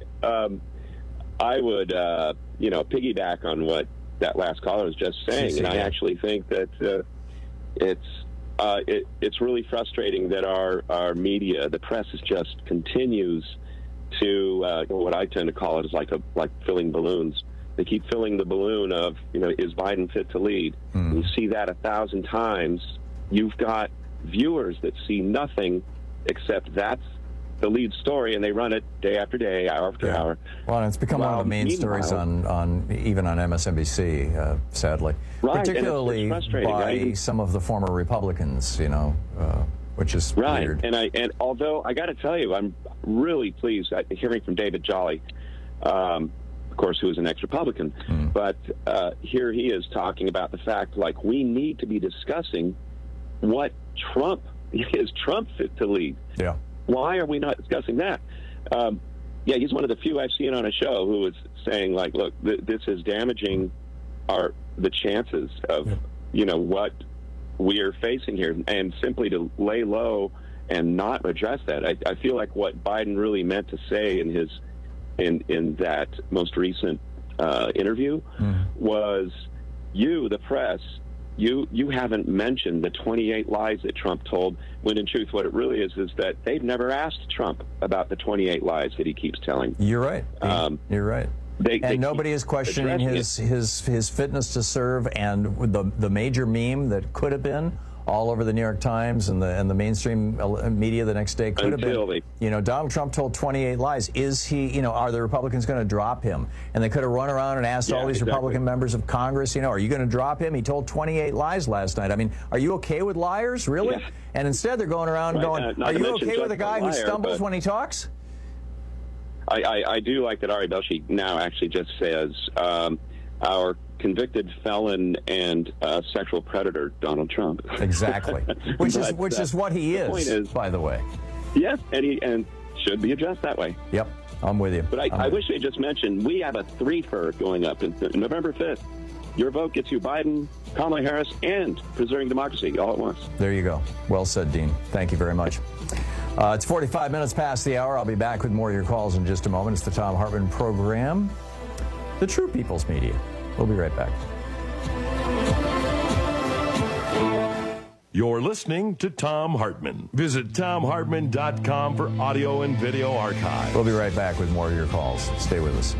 would piggyback on what that last caller was just saying, CC, and I actually think that. It's really frustrating that our media, the press, just continues to what I tend to call it is like filling balloons. They keep filling the balloon of is Biden fit to lead? You see that 1,000 times. You've got viewers that see nothing except that's the lead story, and they run it day after day, hour after hour. Well, and it's become one of the main stories on even on MSNBC, sadly, right, particularly it's by some of the former Republicans. which is weird. And although I got to tell you, I'm really pleased hearing from David Jolly, of course, who is an ex-Republican, but here he is talking about the fact, like, we need to be discussing what is Trump fit to lead? Yeah. Why are we not discussing that? He's one of the few I've seen on a show who is saying, like, look, this is damaging the chances of, what we are facing here. And simply to lay low and not address that, I feel like what Biden really meant to say in that most recent interview was, you, the press, you haven't mentioned the 28 lies that Trump told, when in truth what it really is that they've never asked Trump about the 28 lies that he keeps telling. You're right. You're right. And nobody is questioning his fitness to serve, and the major meme that could have been all over the New York Times and the mainstream media the next day could have been, Donald Trump told 28 lies. Is he, are the Republicans going to drop him? And they could have run around and asked all these Republican members of Congress, are you going to drop him? He told 28 lies last night. I mean, are you okay with liars, really? Yeah. And instead they're going around going, are you okay with a guy who stumbles when he talks? I do like that Ari Belshi now actually just says, our convicted felon and sexual predator, Donald Trump. Exactly. which is what he is, by the way. Yes, and should be addressed that way. Yep, I'm with you. But I wish they just mentioned, we have a three-fer going up in November 5th. Your vote gets you Biden, Kamala Harris, and preserving democracy all at once. There you go. Well said, Dean. Thank you very much. It's 45 minutes past the hour. I'll be back with more of your calls in just a moment. It's the Thom Hartmann program, the True People's Media. We'll be right back. You're listening to Thom Hartmann. Visit ThomHartmann.com for audio and video archive. We'll be right back with more of your calls. Stay with us.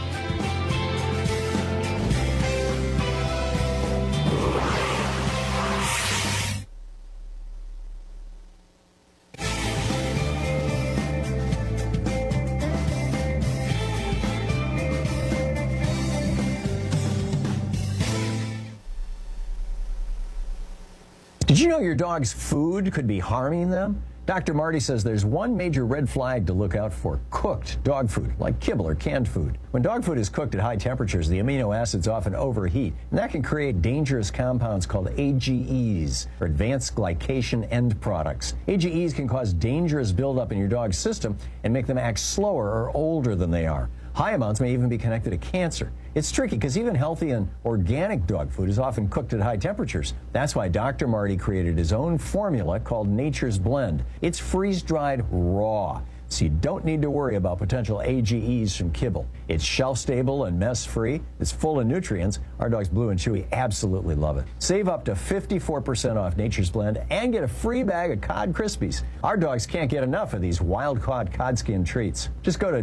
Did you know your dog's food could be harming them? Dr. Marty says there's one major red flag to look out for: cooked dog food, like kibble or canned food. When dog food is cooked at high temperatures, the amino acids often overheat, and that can create dangerous compounds called AGEs, or advanced glycation end products. AGEs can cause dangerous buildup in your dog's system and make them act slower or older than they are. High amounts may even be connected to cancer. It's tricky because even healthy and organic dog food is often cooked at high temperatures. That's why Dr. Marty created his own formula called Nature's Blend. It's freeze-dried raw, so you don't need to worry about potential AGEs from kibble. It's shelf-stable and mess-free. It's full of nutrients. Our dogs Blue and Chewy absolutely love it. Save up to 54% off Nature's Blend and get a free bag of Cod Krispies. Our dogs can't get enough of these wild-caught cod skin treats. Just go to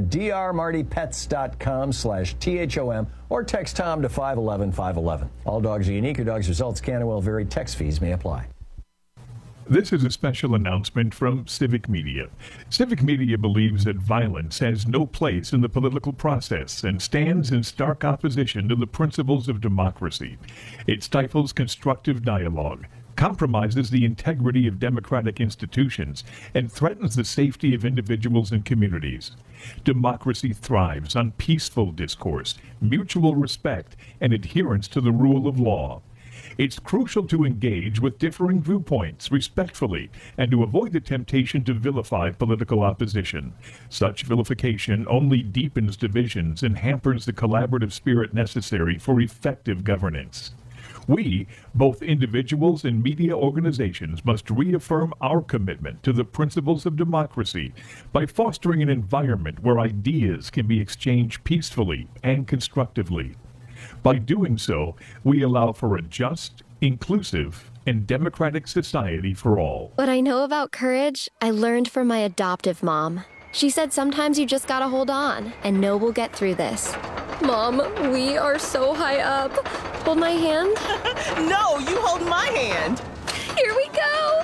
drmartypets.com/THOM or text Tom to 511-511. All dogs are unique. Your dog's results can and will vary. Text fees may apply. This is a special announcement from Civic Media. Civic Media believes that violence has no place in the political process and stands in stark opposition to the principles of democracy. It stifles constructive dialogue, compromises the integrity of democratic institutions, and threatens the safety of individuals and communities. Democracy thrives on peaceful discourse, mutual respect, and adherence to the rule of law. It's crucial to engage with differing viewpoints respectfully and to avoid the temptation to vilify political opposition. Such vilification only deepens divisions and hampers the collaborative spirit necessary for effective governance. We, both individuals and media organizations, must reaffirm our commitment to the principles of democracy by fostering an environment where ideas can be exchanged peacefully and constructively. By doing so, we allow for a just, inclusive, and democratic society for all. What I know about courage, I learned from my adoptive mom. She said sometimes you just gotta hold on and know we'll get through this. Mom, we are so high up. Hold my hand. No, you hold my hand. Here we go.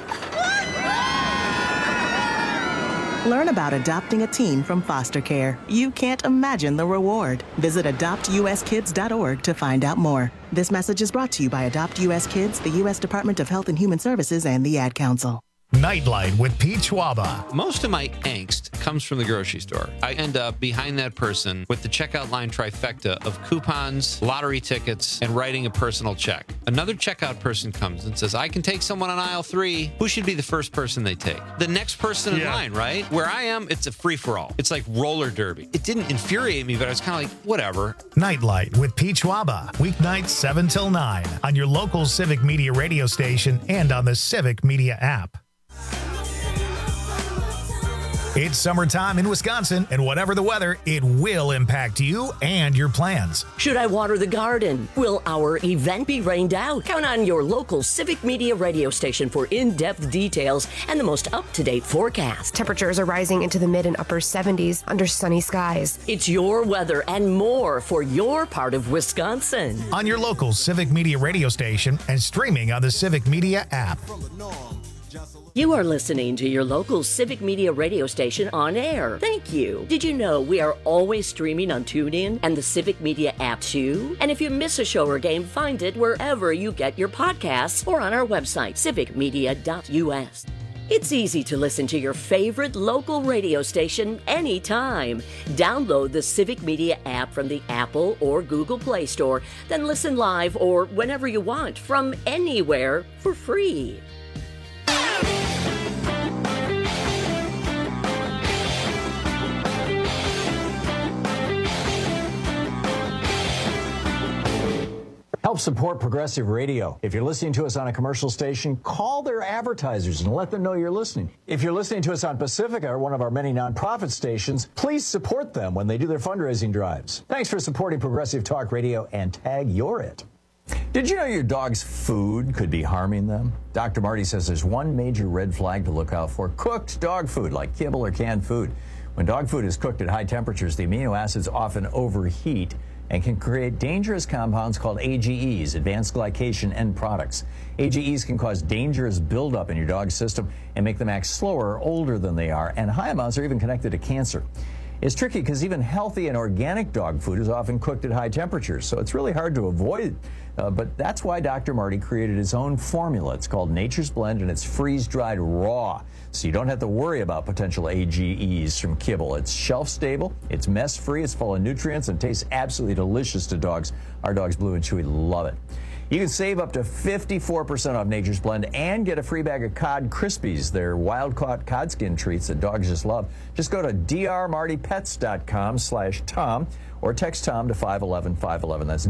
Learn about adopting a teen from foster care. You can't imagine the reward. Visit adoptuskids.org to find out more. This message is brought to you by Adopt U.S. Kids, the U.S. Department of Health and Human Services, and the Ad Council. Nightlight with Pete Schwaba. Most of my angst comes from the grocery store. I end up behind that person with the checkout line trifecta of coupons, lottery tickets, and writing a personal check. Another checkout person comes and says, I can take someone on aisle 3. Who should be the first person they take? The next person in line, right? Where I am, it's a free-for-all. It's like roller derby. It didn't infuriate me, but I was kind of like, whatever. Nightlight with Pete Schwaba. Weeknights 7 till 9 on your local Civic Media radio station and on the Civic Media app. It's summertime in Wisconsin, and whatever the weather, it will impact you and your plans. Should I water the garden? Will our event be rained out? Count on your local Civic Media radio station for in-depth details and the most up-to-date forecast. Temperatures are rising into the mid and upper 70s under sunny skies. It's your weather and more for your part of Wisconsin. On your local Civic Media radio station and streaming on the Civic Media app. You are listening to your local Civic Media radio station on air. Thank you. Did you know we are always streaming on TuneIn and the Civic Media app too? And if you miss a show or game, find it wherever you get your podcasts or on our website, civicmedia.us. It's easy to listen to your favorite local radio station anytime. Download the Civic Media app from the Apple or Google Play Store, then listen live or whenever you want from anywhere for free. Help support Progressive Radio. If you're listening to us on a commercial station, call their advertisers and let them know you're listening. If you're listening to us on Pacifica, or one of our many nonprofit stations, please support them when they do their fundraising drives. Thanks for supporting Progressive Talk Radio and tag You're It. Did you know your dog's food could be harming them? Dr. Marty says there's one major red flag to look out for: cooked dog food like kibble or canned food. When dog food is cooked at high temperatures, the amino acids often overheat and can create dangerous compounds called AGEs, advanced glycation end products. AGEs can cause dangerous buildup in your dog's system and make them act slower or older than they are, and high amounts are even connected to cancer. It's tricky because even healthy and organic dog food is often cooked at high temperatures, so it's really hard to avoid. But that's why Dr. Marty created his own formula. It's called Nature's Blend, and it's freeze-dried raw, so you don't have to worry about potential AGEs from kibble. It's shelf-stable, it's mess-free, it's full of nutrients, and tastes absolutely delicious to dogs. Our dogs, Blue and Chewy, love it. You can save up to 54% off Nature's Blend and get a free bag of Cod Krispies. They're wild-caught cod skin treats that dogs just love. Just go to drmartypets.com/Tom or text Tom to 511-511. That's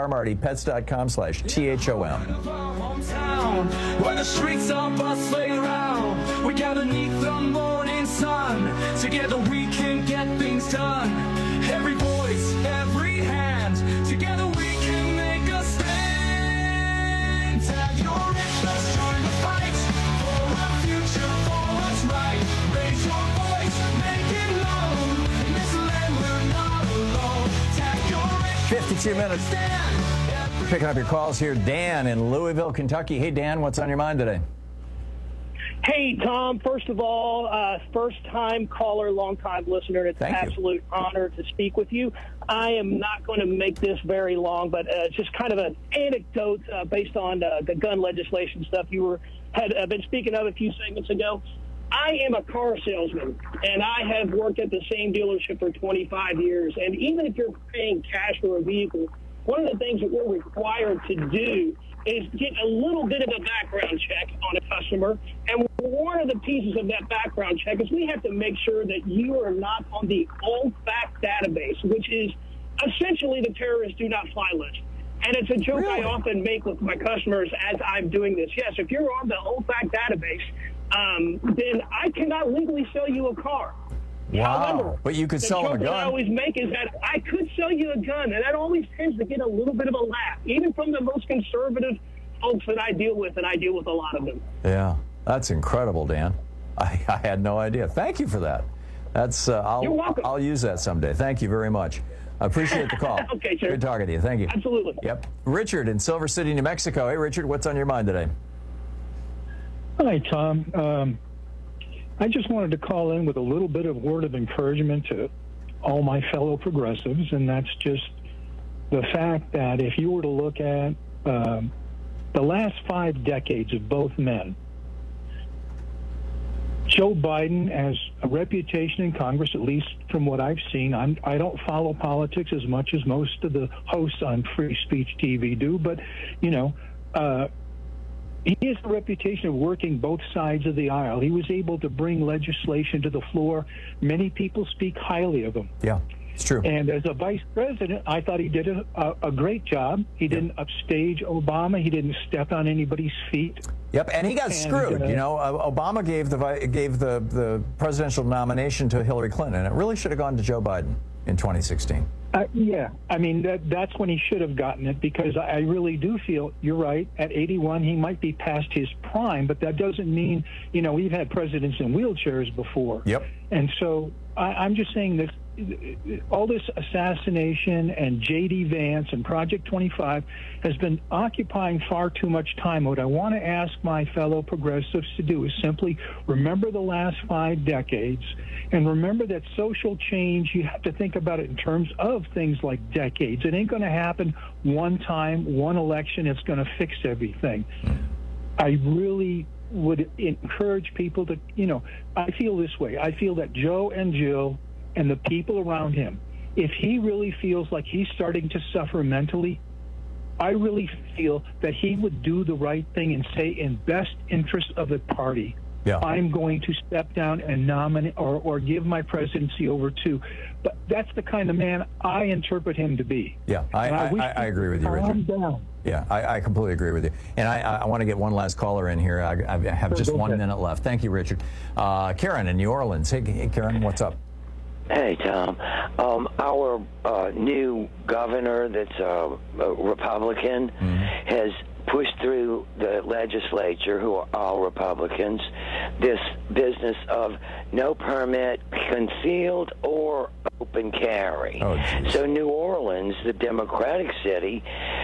drmartypets.com/THOM. Where the streets are bustling around, we gather neath the morning sun. Together we can get things done. Every voice, every hand, together we can make a stand. Tag your it, let's join the fight for our future, for what's right. Raise your voice, make it known. In this land we're not alone. Tag your it, 52 minutes. Picking up your calls here. Dan in Louisville, Kentucky. Hey, Dan, what's on your mind today? Hey, Tom. First of all, first-time caller, long-time listener. It's an absolute honor to speak with you. I am not going to make this very long, but just kind of an anecdote based on the gun legislation stuff you had been speaking of a few segments ago. I am a car salesman, and I have worked at the same dealership for 25 years. And even if you're paying cash for a vehicle, one of the things that we're required to do is get a little bit of a background check on a customer. And one of the pieces of that background check is we have to make sure that you are not on the OFAC database, which is essentially the terrorist do not fly list. And it's a joke I often make with my customers as I'm doing this. Yes, if you're on the OFAC database, then I cannot legally sell you a car. Wow. However, but you could sell them a the joke that I gun. always make is that I could sell you a gun, and that always tends to get a little bit of a laugh, even from the most conservative folks that I deal with, and I deal with a lot of them. Yeah, that's incredible, Dan. I had no idea. Thank you for that. That's You're welcome. I'll use that someday. Thank you very much. I appreciate the call. Okay, sir. Good talking to you. Thank you. Absolutely. Yep. Richard in Silver City, New Mexico. Hey, Richard, what's on your mind today? Hi, Tom. I just wanted to call in with a little bit of word of encouragement to all my fellow progressives, and that's just the fact that if you were to look at the last 5 decades of both men, Joe Biden has a reputation in Congress, at least from what I've seen. I don't follow politics as much as most of the hosts on Free Speech TV do, but, he has a reputation of working both sides of the aisle. He was able to bring legislation to the floor. Many people speak highly of him. Yeah, it's true. And as a vice president, I thought he did a great job. He didn't upstage Obama. He didn't step on anybody's feet. Yep, and he got screwed. Obama gave the presidential nomination to Hillary Clinton, and it really should have gone to Joe Biden in 2016. Yeah, I mean, that's when he should have gotten it, because I really do feel, you're right, at 81, he might be past his prime, but that doesn't mean, we've had presidents in wheelchairs before. Yep. And so I'm just saying that all this assassination and J.D. Vance and Project 25 has been occupying far too much time. What I want to ask my fellow progressives to do is simply remember the last 5 decades and remember that social change, you have to think about it in terms of things like decades. It ain't going to happen one time, one election. It's going to fix everything. I really would encourage people to, I feel this way. I feel that Joe and Jill and the people around him, if he really feels like he's starting to suffer mentally, I really feel that he would do the right thing and say, in best interest of the party, I'm going to step down and nominate or give my presidency over to. But that's the kind of man I interpret him to be. Yeah, I agree with you, Richard. Yeah, I completely agree with you. And I want to get one last caller in here. I have just 1 minute left. Thank you, Richard. Karen in New Orleans. Hey, Karen, what's up? Hey, Tom. Our new governor that's a Republican has pushed through the legislature, who are all Republicans, this business of no permit, concealed or open carry. So New Orleans, the Democratic city,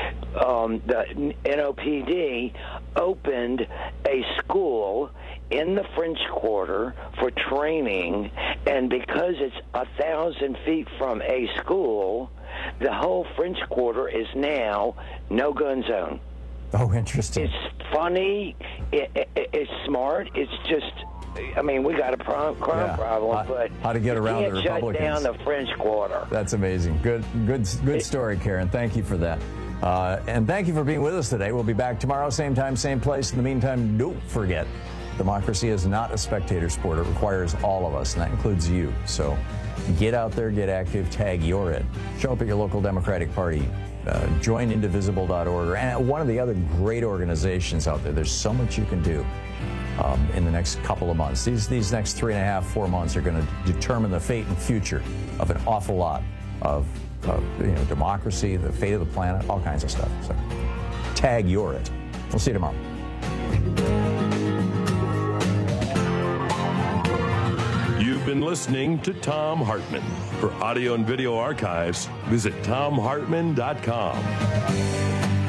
the NOPD opened a school in the French Quarter for training, and because it's 1,000 feet from a school, the whole French Quarter is now no-gun zone. Oh, interesting. It's funny. It's smart. It's just, we got a crime problem, but how to get around the Republicans. Shut down the French Quarter. That's amazing. Good story, Karen. Thank you for that. And thank you for being with us today. We'll be back tomorrow, same time, same place. In the meantime, don't forget, democracy is not a spectator sport. It requires all of us, and that includes you. So get out there, get active, tag you're it. Show up at your local Democratic Party. Join indivisible.org, and one of the other great organizations out there. There's so much you can do in the next couple of months. These next 3.5, 4 months are going to determine the fate and future of an awful lot of democracy, the fate of the planet, all kinds of stuff. So tag you're it. We'll see you tomorrow. You've been listening to Thom Hartmann. For audio and video archives, visit ThomHartmann.com.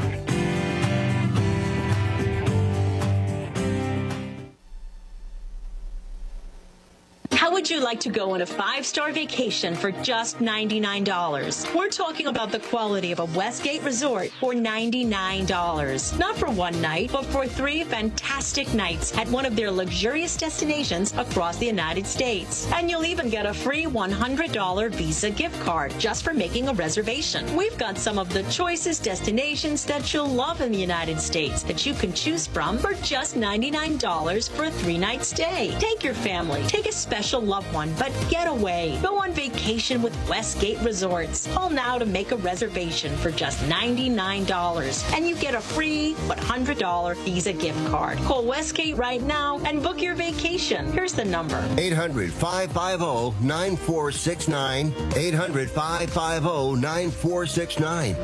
How would you like to go on a 5-star vacation for just $99? We're talking about the quality of a Westgate resort for $99. Not for one night, but for 3 fantastic nights at one of their luxurious destinations across the United States. And you'll even get a free $100 Visa gift card just for making a reservation. We've got some of the choicest destinations that you'll love in the United States that you can choose from for just $99 for a 3-night stay. Take your family, take a special loved one, but get away. Go on vacation with Westgate Resorts. Call now to make a reservation for just $99, and you get a free $100 Visa gift card. Call Westgate right now and book your vacation. Here's the number: 800-550-9469. 800-550-9469.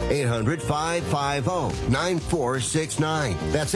800-550-9469. That's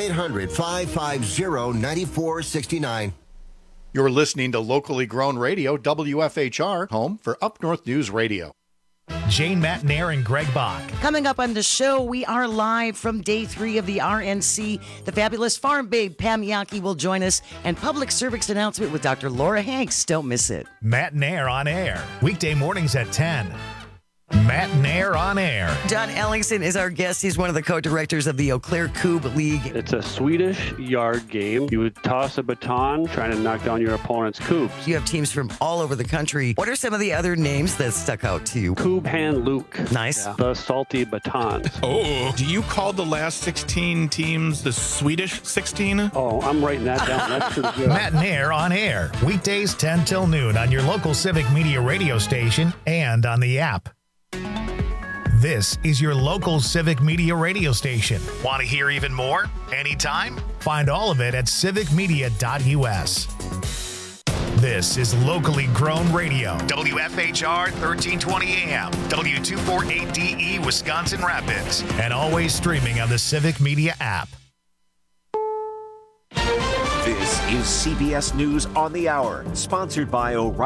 800-550-9469. You're listening to locally grown radio, WFHR, home for Up North News Radio. Jane Matnair and Greg Bach. Coming up on the show, we are live from day 3 of the RNC. The fabulous farm babe Pam Yaki will join us, and public service announcement with Dr. Laura Hanks. Don't miss it. Matnair on air, weekday mornings at 10. Matt Nair on air. John Ellingson is our guest. He's one of the co-directors of the Eau Claire Coupe League. It's a Swedish yard game. You would toss a baton trying to knock down your opponent's coupes. You have teams from all over the country. What are some of the other names that stuck out to you? Coupe Hand Luke. Nice. Yeah. The salty batons. Oh, do you call the last 16 teams the Swedish 16? Oh, I'm writing that down. That's pretty good. Matt Nair on air. Weekdays 10 till noon on your local Civic Media radio station and on the app. This is your local Civic Media radio station. Want to hear even more? Anytime? Find all of it at civicmedia.us. This is locally grown radio. WFHR 1320 AM, W248DE Wisconsin Rapids, and always streaming on the Civic Media app. This is CBS News on the Hour, sponsored by O'Reilly.